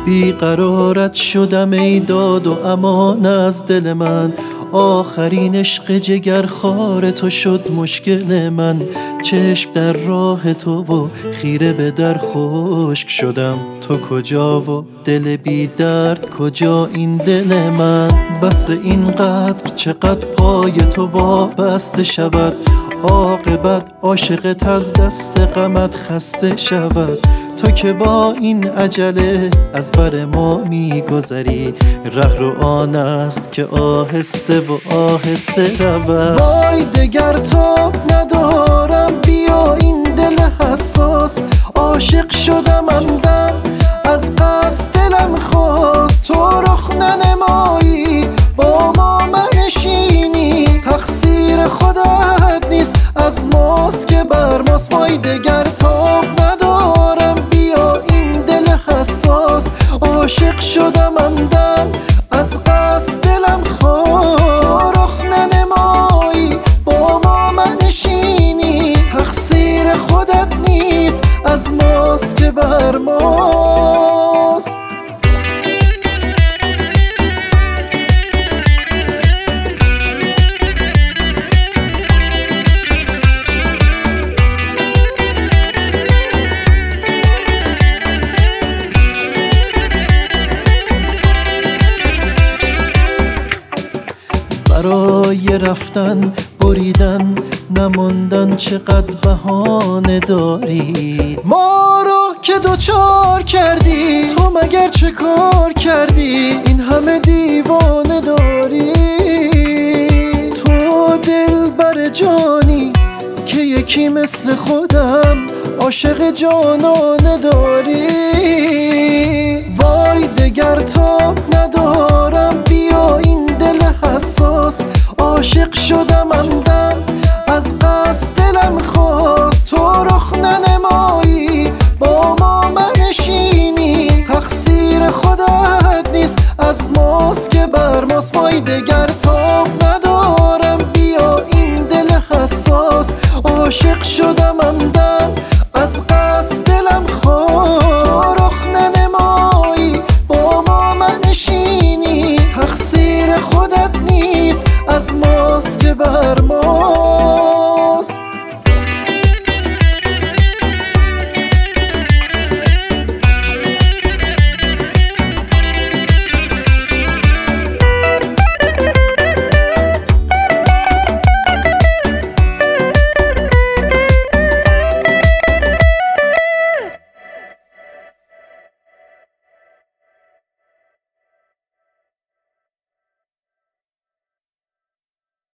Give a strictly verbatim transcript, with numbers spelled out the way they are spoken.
بیقرارت شدم ای داد و امان از دل من، آخرین عشق جگر خار تو شد مشکل من. چشم در راه تو و خیره به در خشک شدم، تو کجا و دل بی درد کجا این دل من؟ بس اینقدر چقدر پای تو وابسته شود، عاقبت عاشقت از دست غمت خسته شود. تو که با این عجله از بر ما میگذری، ره رو آن است که آهسته و آهسته رود. وای دگر تاب ندارم، بیا این دل حساس، عاشق شدم عمدن از قصد دلم خواست. تو رخ ننمایی با ما منشینی، تقصیر خودت نیست از ماست که بر ماست. وای دگر تاب ندارم، بیا این دل حساس، عاشق شدم عمدن از قصد دلم خواست. تو رخ ننمایی با ما منشینی، تقصیر خودت نیست از ماست که بر ماست. برای رفتن بریدن نماندن چقدر بهانه داری، ما رو که دوچار کردی. تو مگر چه کار کردی این همه دیوانه داری؟ تو دل بر جانی که یکی مثل خودم عاشق جانانه داری. وای دگر تاب ندارم، بیا این دل حساس، عاشق شدم عمدن از قصد دلم خواست. تو